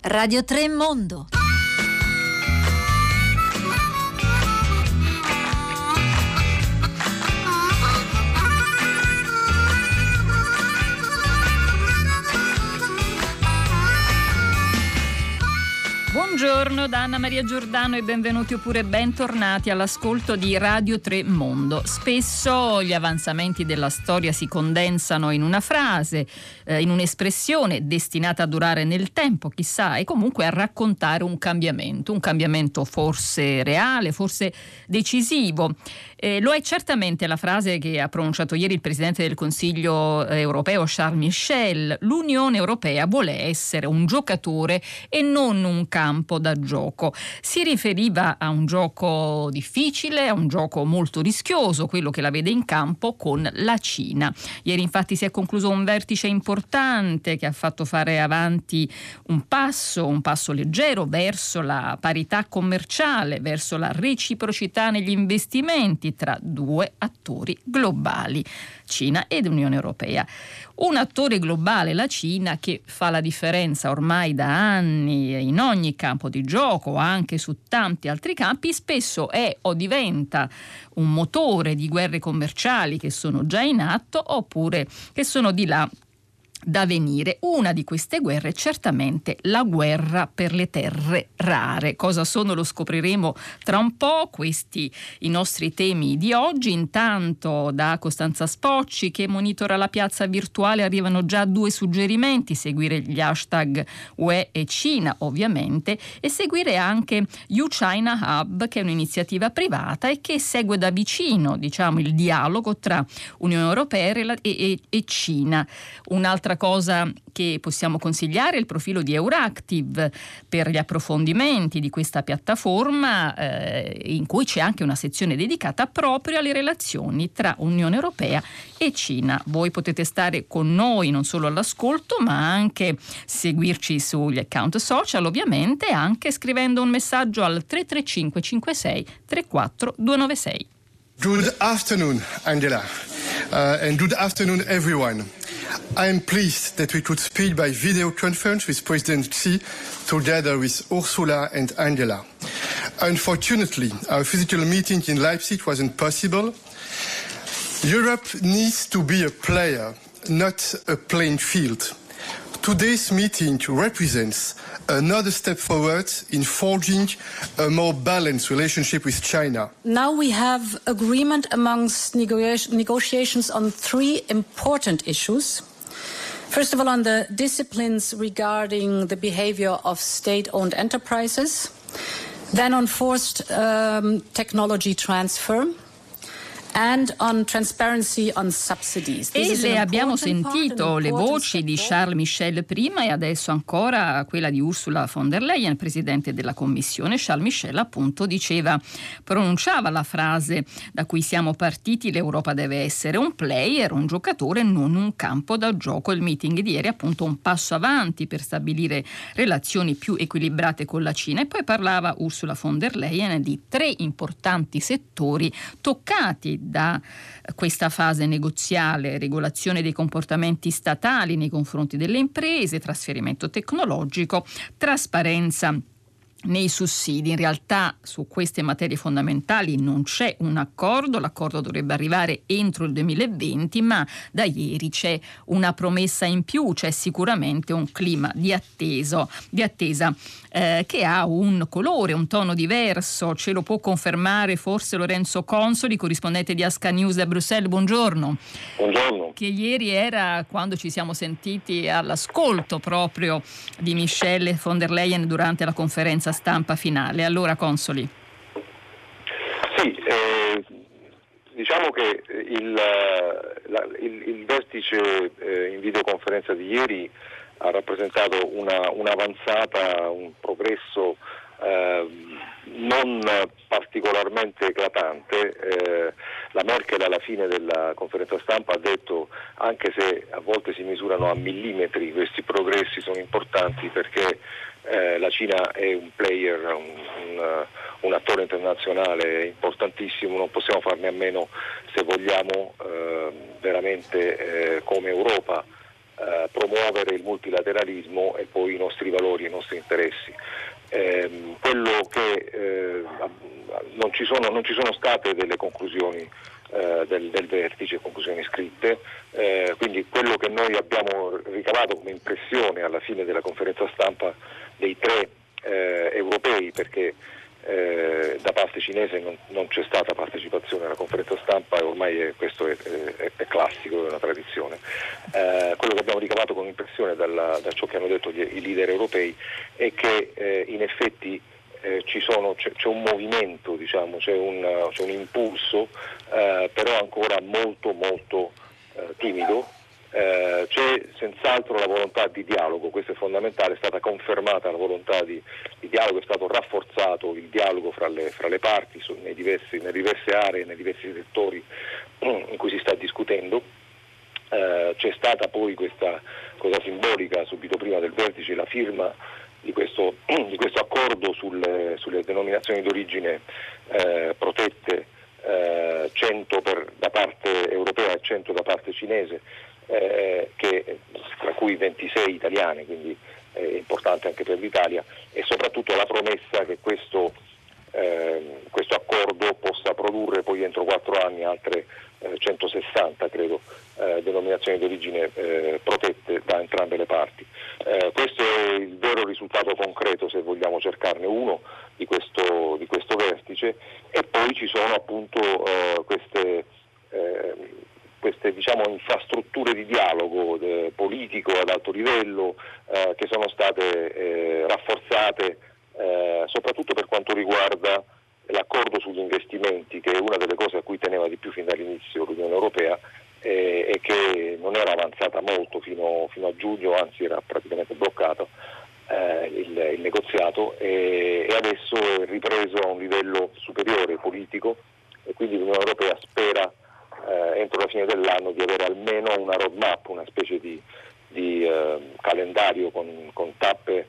Radio 3 Mondo. Buongiorno da Anna Maria Giordano e benvenuti oppure bentornati all'ascolto di Radio 3 Mondo. Spesso gli avanzamenti della storia si condensano in una frase, in un'espressione destinata a durare nel tempo, chissà, e comunque a raccontare un cambiamento forse reale, forse decisivo. Lo è certamente la frase che ha pronunciato ieri il Presidente del Consiglio europeo Charles Michel: l'Unione Europea vuole essere un giocatore e non un campo da gioco. Si riferiva a un gioco difficile, a un gioco molto rischioso, quello che la vede in campo con la Cina. Ieri infatti si è concluso un vertice importante che ha fatto fare avanti un passo leggero verso la parità commerciale, verso la reciprocità negli investimenti tra due attori globali, Cina ed Unione Europea. Un attore globale, la Cina, che fa la differenza ormai da anni in ogni campo di gioco, anche su tanti altri campi, spesso è o diventa un motore di guerre commerciali che sono già in atto oppure che sono di là da venire. Una di queste guerre è certamente la guerra per le terre rare. Cosa sono lo scopriremo tra un po'. Questi i nostri temi di oggi. Intanto da Costanza Spocci, che monitora la piazza virtuale, arrivano già 2 suggerimenti: seguire gli hashtag UE e Cina ovviamente, e seguire anche U-China Hub, che è un'iniziativa privata e che segue da vicino, il dialogo tra Unione Europea e Cina. Un'altra cosa che possiamo consigliare è il profilo di Euractiv per gli approfondimenti di questa piattaforma, in cui c'è anche una sezione dedicata proprio alle relazioni tra Unione Europea e Cina. Voi potete stare con noi non solo all'ascolto, ma anche seguirci sugli account social, ovviamente anche scrivendo un messaggio al 335 56 34 296. Good afternoon, Angela, and good afternoon, everyone. I am pleased that we could speak by video conference with President Xi together with Ursula and Angela. Unfortunately, our physical meeting in Leipzig wasn't possible. Europe needs to be a player, not a playing field. Today's meeting represents another step forward in forging a more balanced relationship with China. Now we have agreement amongst negotiations on 3 important issues. First of all, on the disciplines regarding the behavior of state-owned enterprises, then on forced technology transfer, and on transparency on subsidies. E le abbiamo sentito le voci di Charles Michel prima e adesso ancora quella di Ursula von der Leyen, presidente della Commissione. Charles Michel appunto pronunciava la frase da cui siamo partiti: l'Europa deve essere un player, un giocatore, non un campo da gioco. Il meeting di ieri appunto un passo avanti per stabilire relazioni più equilibrate con la Cina. E poi parlava Ursula von der Leyen di 3 importanti settori toccati da questa fase negoziale: regolazione dei comportamenti statali nei confronti delle imprese, trasferimento tecnologico, trasparenza nei sussidi. In realtà su queste materie fondamentali non c'è un accordo, l'accordo dovrebbe arrivare entro il 2020, ma da ieri c'è una promessa in più, c'è sicuramente un clima di attesa che ha un colore, un tono diverso. Ce lo può confermare forse Lorenzo Consoli, corrispondente di Asca News a Bruxelles. Buongiorno. Buongiorno. Che ieri era quando ci siamo sentiti all'ascolto proprio di Michel e von der Leyen durante la conferenza stampa finale. Allora, Consoli. Sì, diciamo che il vertice in videoconferenza di ieri ha rappresentato un'avanzata, un progresso non particolarmente eclatante. La Merkel alla fine della conferenza stampa ha detto: anche se a volte si misurano a millimetri, questi progressi sono importanti perché la Cina è un player, un attore internazionale importantissimo, non possiamo farne a meno se vogliamo veramente come Europa promuovere il multilateralismo e poi i nostri valori e i nostri interessi. Quello che non ci sono state delle conclusioni del vertice, conclusioni scritte, quindi quello che noi abbiamo ricavato come impressione alla fine della conferenza stampa dei tre europei, perché da parte cinese non c'è stata partecipazione alla conferenza stampa e ormai questo è classico, è una tradizione. Quello che abbiamo ricavato come impressione da ciò che hanno detto i leader europei è che in effetti c'è un movimento, diciamo, c'è un impulso, però ancora molto molto timido. C'è senz'altro la volontà di dialogo, questo è fondamentale, è stata confermata la volontà di dialogo, è stato rafforzato il dialogo fra le parti nelle diverse aree, nei diversi settori in cui si sta discutendo. C'è stata poi questa cosa simbolica subito prima del vertice, la firma di questo accordo sulle denominazioni d'origine protette, 100 da parte europea e 100 da parte cinese, tra cui 26 italiane, quindi è importante anche per l'Italia, e soprattutto la promessa che questo accordo possa produrre poi entro 4 anni altre 160, credo, denominazioni d'origine protette da entrambe le parti. Questo è il vero risultato concreto, se vogliamo cercarne uno, di questo vertice, e poi ci sono appunto queste diciamo infrastrutture di dialogo politico ad alto livello che sono state rafforzate soprattutto per quanto riguarda l'accordo sugli investimenti, che è una delle cose a cui teneva di più fin dall'inizio l'Unione Europea e che non era avanzata molto fino a giugno, anzi era praticamente bloccato il negoziato, e adesso è ripreso a un livello superiore politico, e quindi l'Unione Europea spera entro la fine dell'anno di avere almeno una roadmap, una specie di calendario con tappe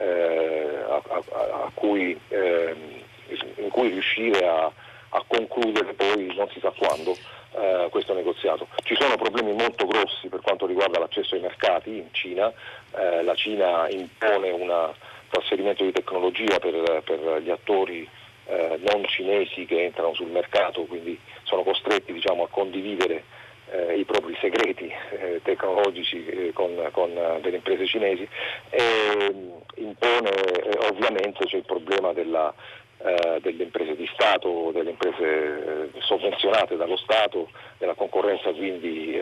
in cui riuscire a concludere poi, non si sa quando, questo negoziato. Ci sono problemi molto grossi per quanto riguarda l'accesso ai mercati in Cina. La Cina impone un trasferimento di tecnologia per gli attori non cinesi che entrano sul mercato, quindi sono costretti, diciamo, a condividere i propri segreti tecnologici con delle imprese cinesi, e impone ovviamente c'è il problema delle imprese di Stato, delle imprese sovvenzionate dallo Stato, della concorrenza quindi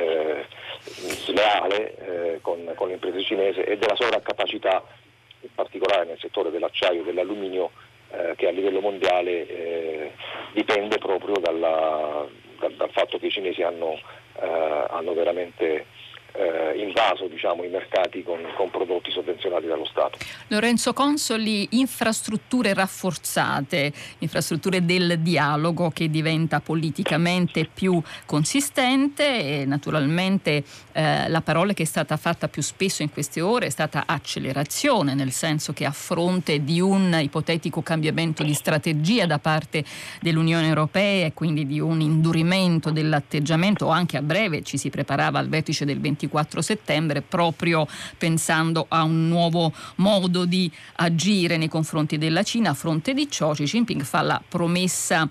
sleale con le imprese cinesi, e della sovraccapacità, in particolare nel settore dell'acciaio e dell'alluminio, che a livello mondiale dipende proprio dal fatto che i cinesi hanno veramente invaso, diciamo, i mercati con prodotti sovvenzionati dallo Stato. Lorenzo Consoli, infrastrutture rafforzate, infrastrutture del dialogo che diventa politicamente più consistente, e naturalmente la parola che è stata fatta più spesso in queste ore è stata accelerazione, nel senso che a fronte di un ipotetico cambiamento di strategia da parte dell'Unione Europea e quindi di un indurimento dell'atteggiamento, anche a breve ci si preparava al vertice del 24 settembre proprio pensando a un nuovo modo di agire nei confronti della Cina. A fronte di ciò Xi Jinping fa la promessa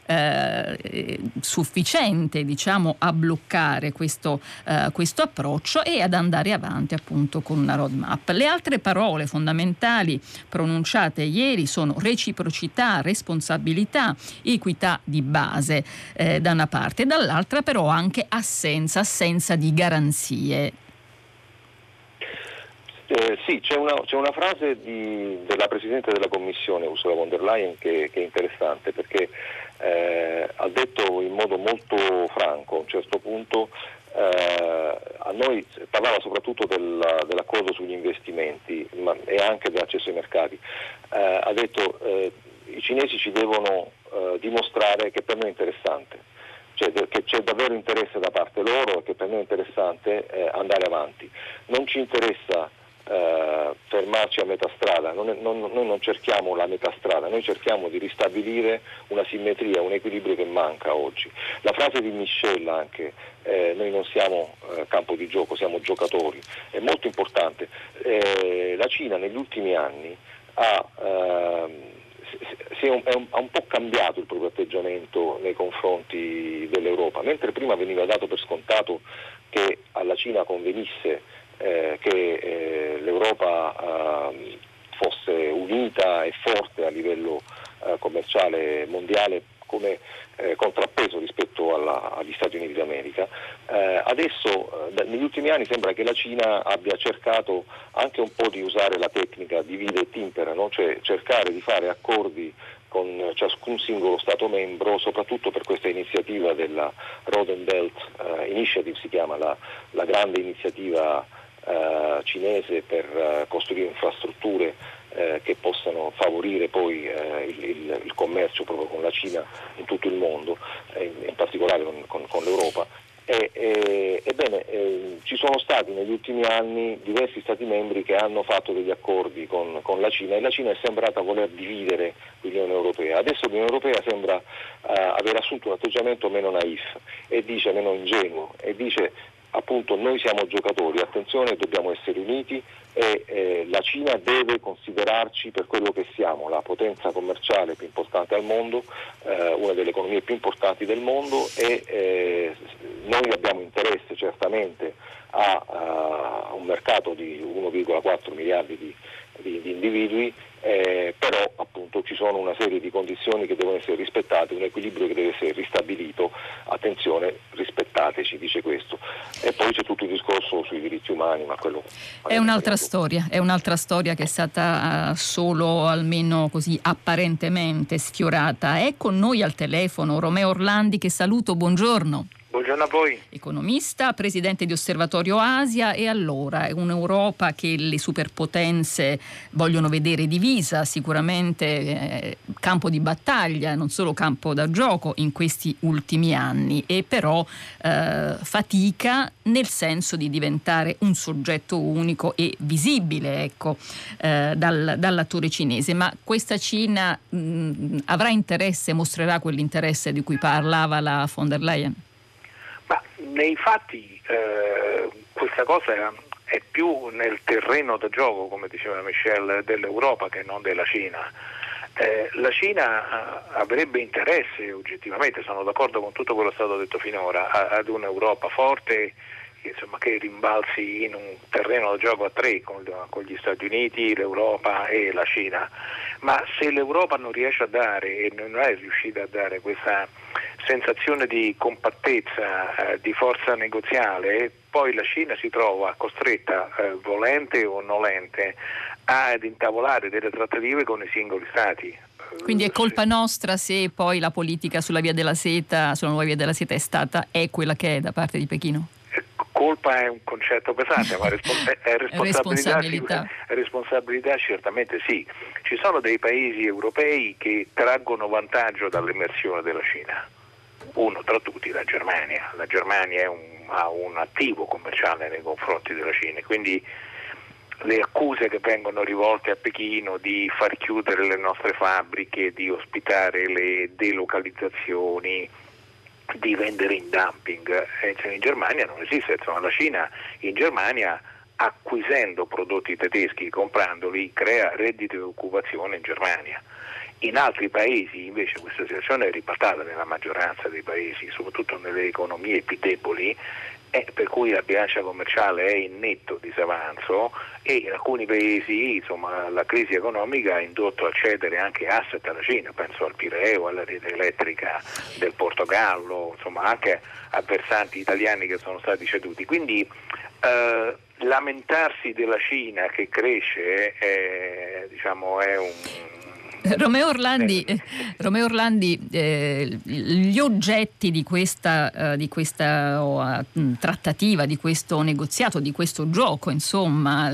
sufficiente, diciamo, a bloccare questo approccio e ad andare avanti appunto con una roadmap. Le altre parole fondamentali pronunciate ieri sono reciprocità, responsabilità, equità di base da una parte, e dall'altra però anche assenza di garanzie. Sì, c'è una frase della Presidente della Commissione, Ursula von der Leyen, che è interessante, perché ha detto in modo molto franco a un certo punto, a noi parlava soprattutto dell'accordo sugli investimenti e anche dell'accesso ai mercati. Ha detto i cinesi ci devono dimostrare che per noi è interessante, cioè che c'è davvero interesse da parte loro e che per noi è interessante andare avanti. Non ci interessa fermarci a metà strada. Noi non cerchiamo la metà strada, noi cerchiamo di ristabilire una simmetria, un equilibrio che manca oggi. La frase di Michel anche, noi non siamo campo di gioco, siamo giocatori, è molto importante. La Cina negli ultimi anni ha un po' cambiato il proprio atteggiamento nei confronti dell'Europa, mentre prima veniva dato per scontato che alla Cina convenisse che l'Europa fosse unita e forte a livello commerciale mondiale come contrappeso rispetto agli Stati Uniti d'America. Adesso negli ultimi anni sembra che la Cina abbia cercato anche un po' di usare la tecnica divide et impera, no? Cioè cercare di fare accordi con ciascun singolo Stato membro, soprattutto per questa iniziativa della Road and Belt Initiative, si chiama la grande iniziativa cinese per costruire infrastrutture che possano favorire poi il commercio proprio con la Cina in tutto il mondo, in particolare con l'Europa. Ebbene, ci sono stati negli ultimi anni diversi Stati membri che hanno fatto degli accordi con la Cina, e la Cina è sembrata voler dividere l'Unione Europea. Adesso l'Unione Europea sembra aver assunto un atteggiamento meno naif e dice meno ingenuo, e dice appunto noi siamo giocatori, attenzione, dobbiamo essere uniti, e la Cina deve considerarci per quello che siamo, la potenza commerciale più importante al mondo, una delle economie più importanti del mondo, e noi abbiamo interesse certamente a un mercato di 1,4 miliardi di individui, però appunto ci sono una serie di condizioni che devono essere rispettate, un equilibrio che deve essere ristabilito, attenzione, rispettateci, dice questo. E poi c'è tutto il discorso sui diritti umani, ma quello è un'altra storia che è stata solo, almeno così apparentemente, sfiorata. È con noi al telefono Romeo Orlandi, che saluto, buongiorno. Buongiorno a voi. Economista, presidente di Osservatorio Asia. E allora, è un'Europa che le superpotenze vogliono vedere divisa, sicuramente campo di battaglia, non solo campo da gioco in questi ultimi anni, e però fatica nel senso di diventare un soggetto unico e visibile, ecco, dall'attore cinese. Ma questa Cina avrà interesse, mostrerà quell'interesse di cui parlava la von der Leyen? Ma nei fatti questa cosa è più nel terreno da gioco, come diceva Michel, dell'Europa che non della Cina. La Cina avrebbe interesse oggettivamente, sono d'accordo con tutto quello che è stato detto finora, ad un'Europa forte, insomma, che rimbalzi in un terreno da gioco a tre con gli Stati Uniti, l'Europa e la Cina. Ma se l'Europa non riesce a dare, e non è riuscita a dare, questa sensazione di compattezza, di forza negoziale, poi la Cina si trova costretta, volente o nolente, ad intavolare delle trattative con i singoli Stati. Quindi è colpa nostra se poi la politica sulla via della seta, sulla nuova via della seta è quella che è da parte di Pechino? Colpa è un concetto pesante, ma responsabilità. Responsabilità certamente sì. Ci sono dei paesi europei che traggono vantaggio dall'emersione della Cina. Uno tra tutti, la Germania. La Germania ha un attivo commerciale nei confronti della Cina, quindi le accuse che vengono rivolte a Pechino di far chiudere le nostre fabbriche, di ospitare le delocalizzazioni, di vendere in dumping, in Germania non esiste. Insomma, la Cina in Germania, acquisendo prodotti tedeschi, comprandoli, crea reddito e occupazione in Germania. In altri paesi invece questa situazione è ribaltata nella maggioranza dei paesi, soprattutto nelle economie più deboli, per cui la bilancia commerciale è in netto disavanzo, e in alcuni paesi, insomma, la crisi economica ha indotto a cedere anche asset alla Cina, penso al Pireo, alla rete elettrica del Portogallo, insomma anche a versanti italiani che sono stati ceduti. Quindi lamentarsi della Cina che cresce è un... Romeo Orlandi, gli oggetti di questa trattativa, di questo negoziato, di questo gioco, insomma,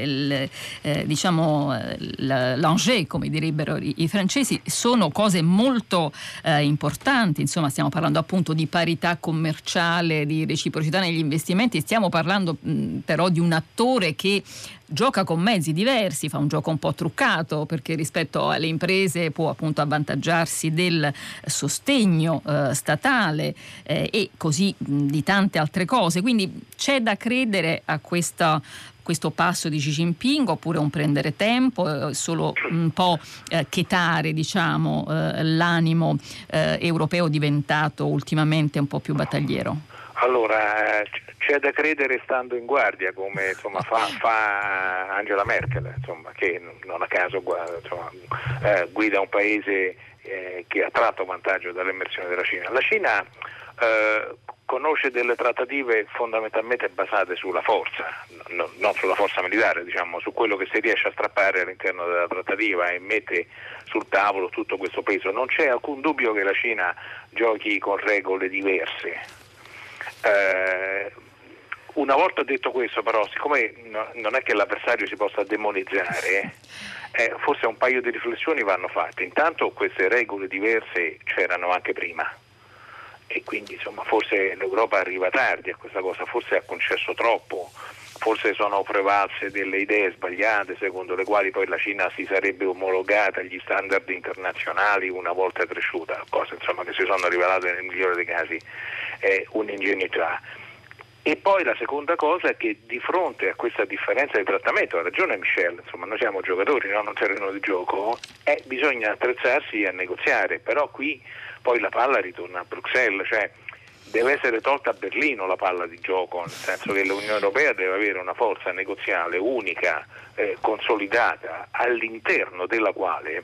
l'enjeu, come direbbero i francesi, sono cose molto importanti. Insomma, stiamo parlando appunto di parità commerciale, di reciprocità negli investimenti, stiamo parlando però di un attore che gioca con mezzi diversi, fa un gioco un po' truccato, perché rispetto alle imprese può appunto avvantaggiarsi del sostegno statale e così di tante altre cose. Quindi c'è da credere a questo passo di Xi Jinping, oppure un prendere tempo, solo un po' chetare, diciamo, l'animo europeo diventato ultimamente un po' più battagliero? Allora, c'è da credere stando in guardia, come insomma fa Angela Merkel, insomma, che non a caso guida un paese che ha tratto vantaggio dall'emersione della Cina. La Cina conosce delle trattative fondamentalmente basate sulla forza, non sulla forza militare, diciamo, su quello che si riesce a strappare all'interno della trattativa e mette sul tavolo tutto questo peso. Non c'è alcun dubbio che la Cina giochi con regole diverse. Una volta detto questo, però, siccome non è che l'avversario si possa demonizzare, forse un paio di riflessioni vanno fatte. Intanto queste regole diverse c'erano anche prima e quindi insomma forse l'Europa arriva tardi a questa cosa, forse ha concesso troppo, forse sono prevalse delle idee sbagliate secondo le quali poi la Cina si sarebbe omologata agli standard internazionali una volta cresciuta, cose insomma che si sono rivelate nel migliore dei casi un'ingenuità. E poi la seconda cosa è che di fronte a questa differenza di trattamento, ha ragione Michel, insomma noi siamo giocatori, non un terreno di gioco, bisogna attrezzarsi a negoziare, però qui poi la palla ritorna a Bruxelles, cioè deve essere tolta a Berlino la palla di gioco, nel senso che l'Unione Europea deve avere una forza negoziale unica, consolidata, all'interno della quale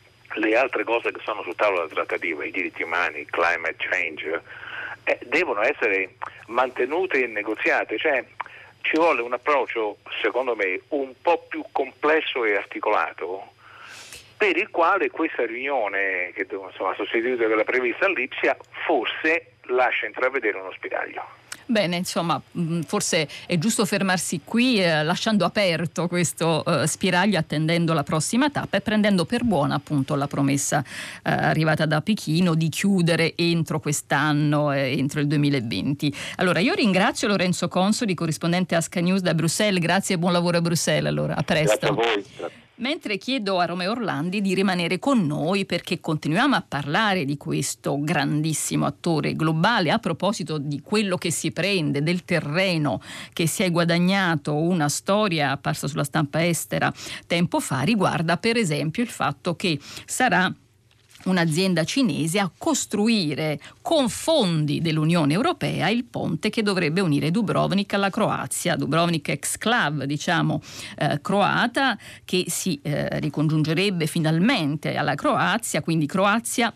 le altre cose che sono sul tavolo della trattativa, i diritti umani, il climate change, devono essere mantenute e negoziate, cioè ci vuole un approccio secondo me un po' più complesso e articolato, per il quale questa riunione che insomma, ha sostituito quella prevista a Lipsia forse lascia intravedere uno spiraglio. Bene, insomma, forse è giusto fermarsi qui, lasciando aperto questo spiraglio, attendendo la prossima tappa e prendendo per buona appunto la promessa arrivata da Pechino di chiudere entro quest'anno, entro il 2020. Allora, io ringrazio Lorenzo Consoli, corrispondente Asca News da Bruxelles. Grazie e buon lavoro a Bruxelles. Allora, a presto. Grazie a voi. Mentre chiedo a Romeo Orlandi di rimanere con noi perché continuiamo a parlare di questo grandissimo attore globale a proposito di quello che si prende, del terreno che si è guadagnato. Una storia apparsa sulla stampa estera tempo fa riguarda per esempio il fatto che sarà un'azienda cinese a costruire con fondi dell'Unione Europea il ponte che dovrebbe unire Dubrovnik alla Croazia, Dubrovnik exclave, diciamo, croata, che si ricongiungerebbe finalmente alla Croazia, quindi Croazia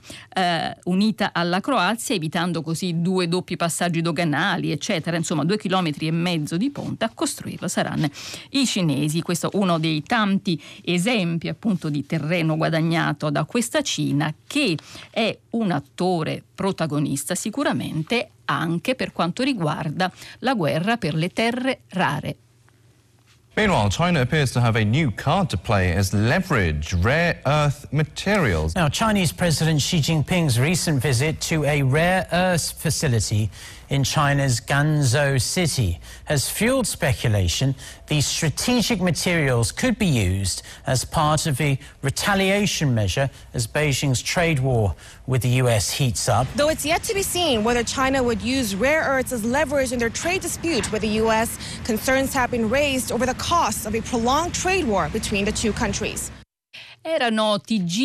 unita alla Croazia, evitando così 2 doppi passaggi doganali, eccetera. Insomma, 2,5 chilometri di ponte. A costruirlo saranno i cinesi. Questo è uno dei tanti esempi appunto di terreno guadagnato da questa Cina, che è un attore protagonista sicuramente anche per quanto riguarda la guerra per le terre rare. Meanwhile, China appears to have a new card to play as leverage rare earth materials. Now, Chinese President Xi Jinping's recent visit to a rare earth facility in China's Ganzhou city has fueled speculation these strategic materials could be used as part of a retaliation measure as Beijing's trade war with the US heats up. Though it's yet to be seen whether China would use rare earths as leverage in their trade dispute with the US, concerns have been raised over the costs of a prolonged trade war between the two countries. Erano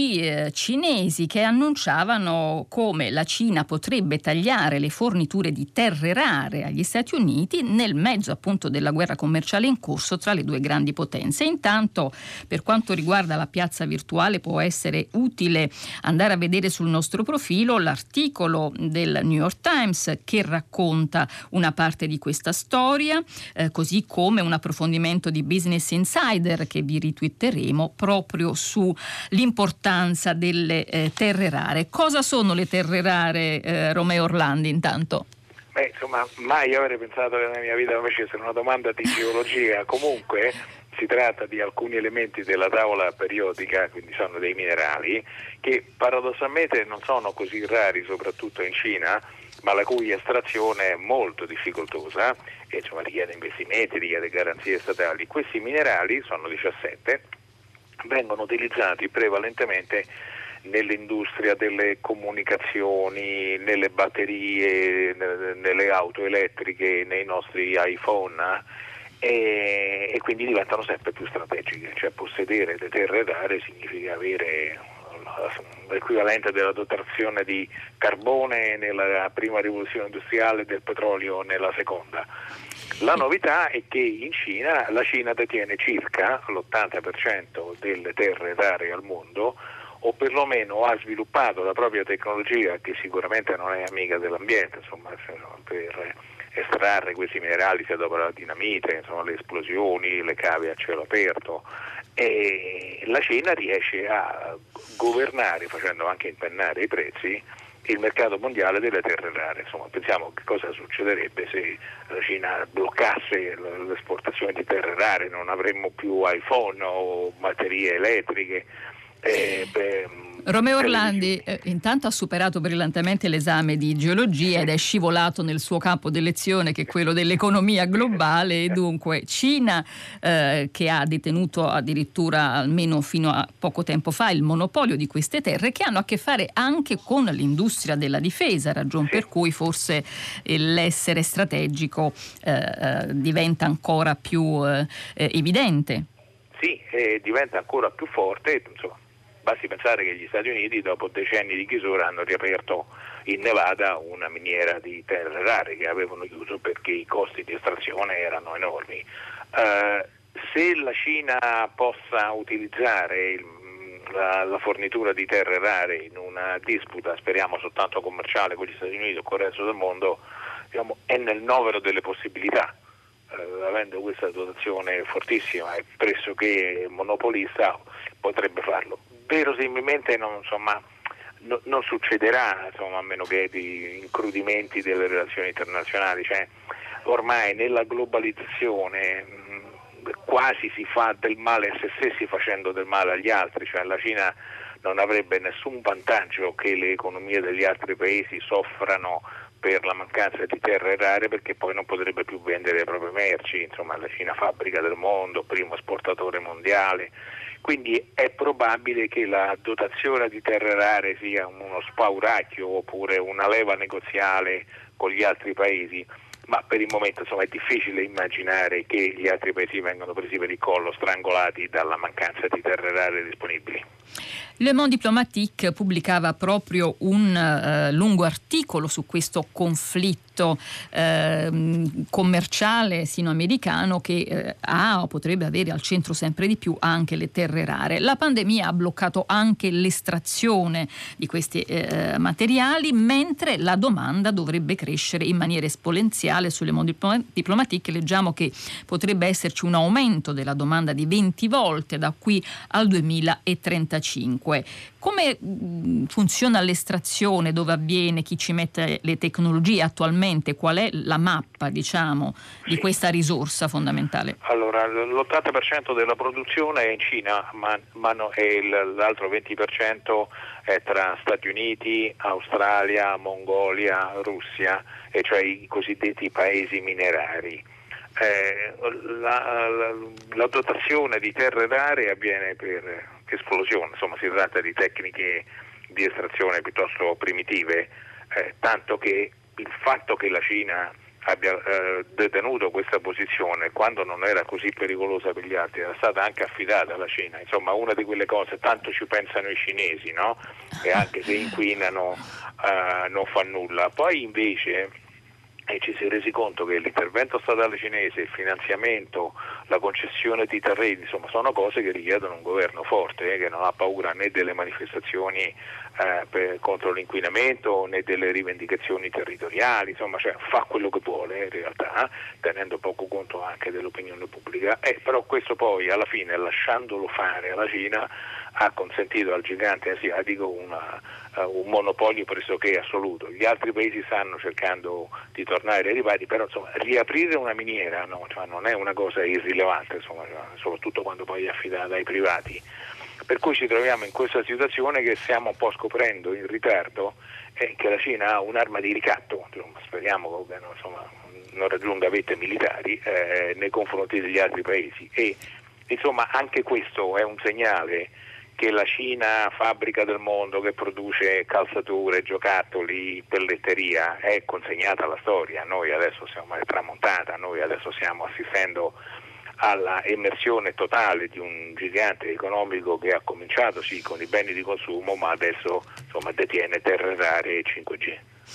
TG cinesi che annunciavano come la Cina potrebbe tagliare le forniture di terre rare agli Stati Uniti nel mezzo appunto della guerra commerciale in corso tra le due grandi potenze. Intanto, per quanto riguarda la piazza virtuale, può essere utile andare a vedere sul nostro profilo l'articolo del New York Times che racconta una parte di questa storia, così come un approfondimento di Business Insider che vi ritwitteremo proprio su l'importanza delle terre rare. Cosa sono le terre rare, Romeo Orlandi, intanto? Insomma, mai avrei pensato che nella mia vita mi facesse una domanda di geologia. Comunque si tratta di alcuni elementi della tavola periodica, quindi sono dei minerali che paradossalmente non sono così rari, soprattutto in Cina, ma la cui estrazione è molto difficoltosa e insomma richiede investimenti, richiede garanzie statali. Questi minerali, sono 17, vengono utilizzati prevalentemente nell'industria delle comunicazioni, nelle batterie, nelle auto elettriche, nei nostri iPhone, e quindi diventano sempre più strategiche, cioè possedere le terre rare significa avere l'equivalente della dotazione di carbone nella prima rivoluzione industriale e del petrolio nella seconda. La novità è che in Cina, la Cina detiene circa l'80% delle terre rare al mondo, o perlomeno ha sviluppato la propria tecnologia, che sicuramente non è amica dell'ambiente, insomma, per estrarre questi minerali si adopera la dinamite, insomma, le esplosioni, le cave a cielo aperto, e la Cina riesce a governare, facendo anche impennare i prezzi, il mercato mondiale delle terre rare. Insomma, pensiamo che cosa succederebbe se la Cina bloccasse l'esportazione di terre rare, non avremmo più iPhone o batterie elettriche. Romeo Orlandi intanto ha superato brillantemente l'esame di geologia ed è scivolato nel suo campo d'elezione, che è quello dell'economia globale, e dunque Cina che ha detenuto addirittura, almeno fino a poco tempo fa, il monopolio di queste terre, che hanno a che fare anche con l'industria della difesa, ragion per cui forse l'essere strategico diventa ancora più evidente. Sì, diventa ancora più forte, insomma. Basti pensare che gli Stati Uniti, dopo decenni di chiusura, hanno riaperto in Nevada una miniera di terre rare che avevano chiuso perché i costi di estrazione erano enormi. Se la Cina possa utilizzare la fornitura di terre rare in una disputa, speriamo soltanto commerciale, con gli Stati Uniti o con il resto del mondo, diciamo, è nel novero delle possibilità. Avendo questa dotazione fortissima e pressoché monopolista, potrebbe farlo. Verosimilmente non succederà, insomma, a meno che di incrudimenti delle relazioni internazionali. Cioè, ormai nella globalizzazione quasi si fa del male a se stessi facendo del male agli altri, cioè la Cina non avrebbe nessun vantaggio che le economie degli altri paesi soffrano per la mancanza di terre rare, perché poi non potrebbe più vendere le proprie merci. Insomma, la Cina fabbrica del mondo, primo esportatore mondiale, quindi è probabile che la dotazione di terre rare sia uno spauracchio oppure una leva negoziale con gli altri paesi, ma per il momento, insomma, è difficile immaginare che gli altri paesi vengano presi per il collo, strangolati dalla mancanza di terre rare disponibili. Le Monde Diplomatique pubblicava proprio un lungo articolo su questo conflitto commerciale sino-americano che ha o potrebbe avere al centro sempre di più anche le terre rare. La pandemia ha bloccato anche l'estrazione di questi materiali, mentre la domanda dovrebbe crescere in maniera esponenziale. Sulle Monde Diplomatique leggiamo che potrebbe esserci un aumento della domanda di 20 volte da qui al 2035. Come funziona l'estrazione, dove avviene, chi ci mette le tecnologie attualmente, qual è la mappa, diciamo, di questa risorsa fondamentale? Allora, l'80% della produzione è in Cina, e l'altro 20% è tra Stati Uniti, Australia, Mongolia, Russia, e cioè i cosiddetti paesi minerari. La dotazione di terre rare avviene per esplosione, insomma si tratta di tecniche di estrazione piuttosto primitive, tanto che il fatto che la Cina abbia detenuto questa posizione quando non era così pericolosa per gli altri, era stata anche affidata alla Cina. Insomma, una di quelle cose, tanto ci pensano i cinesi, no? E anche se inquinano non fa nulla. Poi invece ci si è resi conto che l'intervento statale cinese, il finanziamento, la concessione di terreni, insomma, sono cose che richiedono un governo forte, che non ha paura né delle manifestazioni contro l'inquinamento né delle rivendicazioni territoriali, insomma, cioè, fa quello che vuole in realtà, tenendo poco conto anche dell'opinione pubblica, però questo poi alla fine, lasciandolo fare alla Cina, ha consentito al gigante asiatico un monopolio pressoché assoluto. Gli altri paesi stanno cercando di tornare ai ripari, però insomma, riaprire una miniera non è una cosa irrilevante, insomma, soprattutto quando poi è affidata ai privati. Per cui ci troviamo in questa situazione che stiamo un po' scoprendo in ritardo, che la Cina ha un'arma di ricatto, speriamo che non raggiunga vette militari nei confronti degli altri paesi, e insomma anche questo è un segnale che la Cina, fabbrica del mondo che produce calzature, giocattoli, pelletteria, è consegnata alla storia. Noi adesso siamo tramontata, noi adesso stiamo assistendo alla emersione totale di un gigante economico che ha cominciato sì con i beni di consumo, ma adesso detiene terre rare e 5G.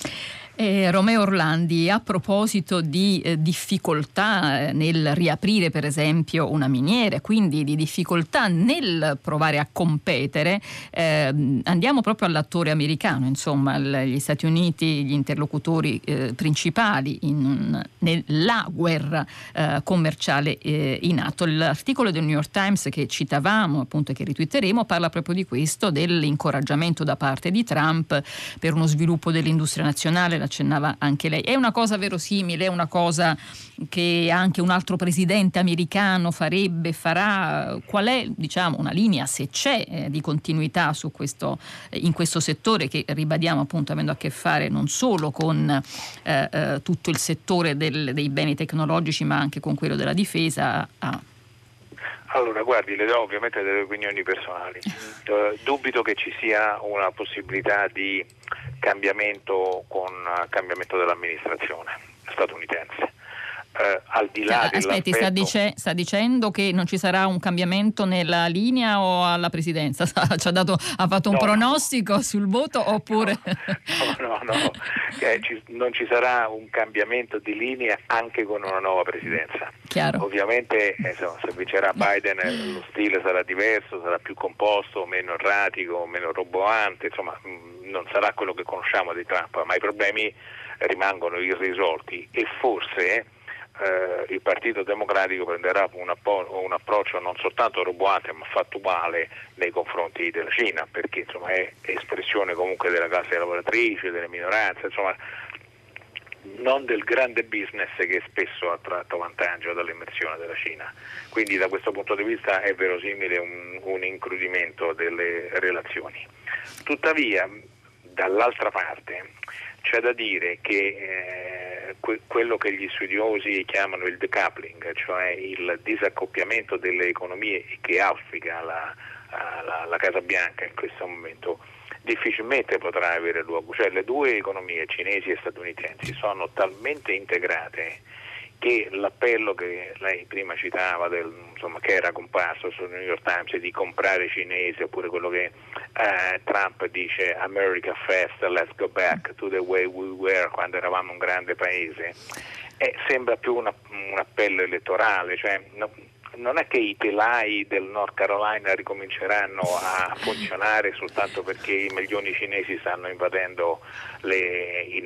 Romeo Orlandi, a proposito di difficoltà nel riaprire per esempio una miniera, quindi di difficoltà nel provare a competere, andiamo proprio all'attore americano, insomma gli Stati Uniti, gli interlocutori principali nella guerra commerciale in atto. L'articolo del New York Times che citavamo, appunto, e che ritwitteremo, parla proprio di questo, dell'incoraggiamento da parte di Trump per uno sviluppo dell'industria nazionale. Accennava anche lei. È una cosa verosimile, è una cosa che anche un altro presidente americano farà? Qual è, una linea, se c'è, di continuità su questo, in questo settore che, ribadiamo, appunto, avendo a che fare non solo con tutto il settore dei beni tecnologici, ma anche con quello della difesa? Allora, guardi, le do ovviamente delle opinioni personali. Dubito che ci sia una possibilità di cambiamento con cambiamento dell'amministrazione statunitense. Al di là aspetti, sta dicendo che non ci sarà un cambiamento nella linea o alla presidenza? Ha fatto un pronostico sul voto oppure? No. Non ci sarà un cambiamento di linea anche con una nuova presidenza. Chiaro. Ovviamente se vincerà Biden lo stile sarà diverso, sarà più composto, meno erratico, meno roboante, non sarà quello che conosciamo di Trump, ma i problemi rimangono irrisolti e forse il Partito Democratico prenderà un approccio non soltanto roboante ma fattuale nei confronti della Cina, perché è espressione comunque della classe lavoratrice, delle minoranze, non del grande business che spesso ha tratto vantaggio dall'emersione della Cina. Quindi da questo punto di vista è verosimile un incrudimento delle relazioni. Tuttavia, dall'altra parte c'è da dire che quello che gli studiosi chiamano il decoupling, cioè il disaccoppiamento delle economie che auspica la Casa Bianca in questo momento, difficilmente potrà avere luogo. Cioè le due economie, cinesi e statunitensi, sono talmente integrate che l'appello che lei prima citava, che era comparso sul New York Times, di comprare cinesi, oppure quello che Trump dice America first, let's go back to the way we were quando eravamo un grande paese, sembra più un appello elettorale, non è che i telai del North Carolina ricominceranno a funzionare soltanto perché i milioni cinesi stanno invadendo i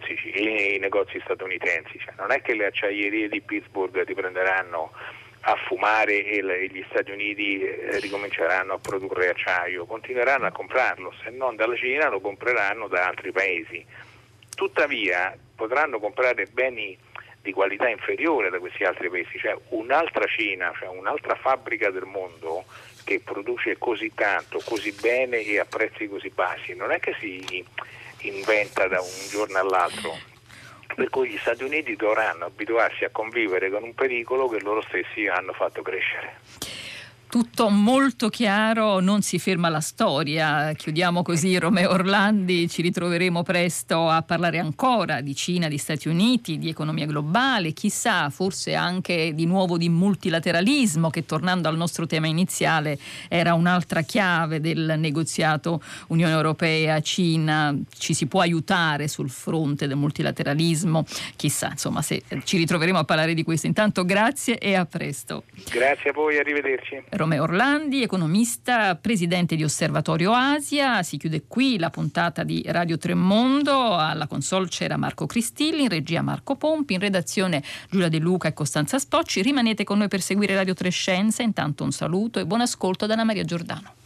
negozi statunitensi, non è che le acciaierie di Pittsburgh riprenderanno a fumare e gli Stati Uniti ricominceranno a produrre acciaio, continueranno a comprarlo, se non dalla Cina lo compreranno da altri paesi. Tuttavia potranno comprare beni di qualità inferiore da questi altri paesi, un'altra Cina, un'altra fabbrica del mondo che produce così tanto, così bene e a prezzi così bassi, non è che si inventa da un giorno all'altro, per cui gli Stati Uniti dovranno abituarsi a convivere con un pericolo che loro stessi hanno fatto crescere. Tutto molto chiaro, non si ferma la storia. Chiudiamo così Romeo Orlandi, ci ritroveremo presto a parlare ancora di Cina, di Stati Uniti, di economia globale, chissà, forse anche di nuovo di multilateralismo, che, tornando al nostro tema iniziale, era un'altra chiave del negoziato Unione Europea-Cina. Ci si può aiutare sul fronte del multilateralismo, chissà, se ci ritroveremo a parlare di questo. Intanto grazie e a presto. Grazie a voi, arrivederci. Romeo Orlandi, economista, presidente di Osservatorio Asia. Si chiude qui la puntata di Radio 3 Mondo. Alla console c'era Marco Cristilli, in regia Marco Pompi, in redazione Giulia De Luca e Costanza Spocci. Rimanete con noi per seguire Radio 3 Scienza. Intanto un saluto e buon ascolto da Anna Maria Giordano.